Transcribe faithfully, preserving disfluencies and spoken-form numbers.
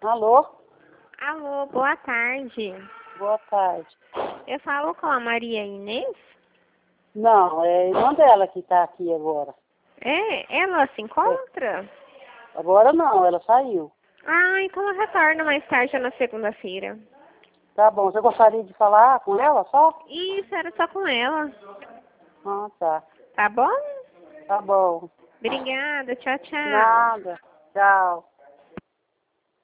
Alô? Alô, boa tarde. Boa tarde. Eu falo com a Maria Inês? Não, é a irmã dela que está aqui agora. É, ela se encontra? É. Agora não, ela saiu. Ah, então ela retorna mais tarde na segunda-feira. Tá bom, você gostaria de falar com ela só? Isso, era só com ela. Ah, tá. Tá bom? Tá bom. Obrigada, tchau, tchau. Nada. Tchau.